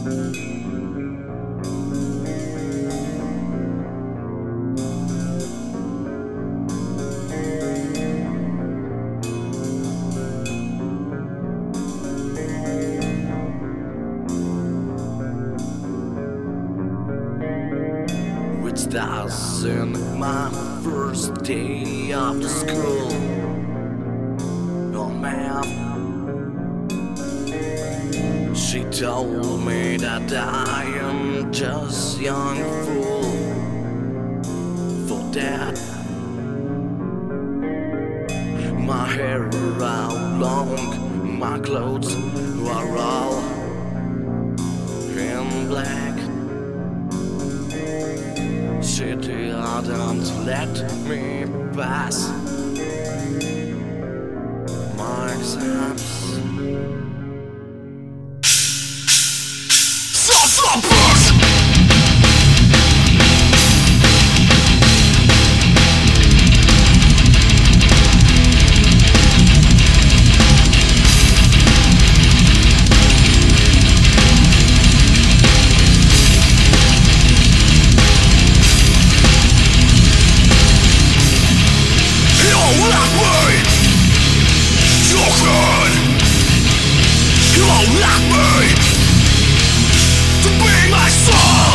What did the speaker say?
Which doesn't my first day after school. Oh man, she told me that I am just young fool for that. My hair are long, my clothes are all in black. She didn't let me pass my exams. Stop! You won't like me to be my soul.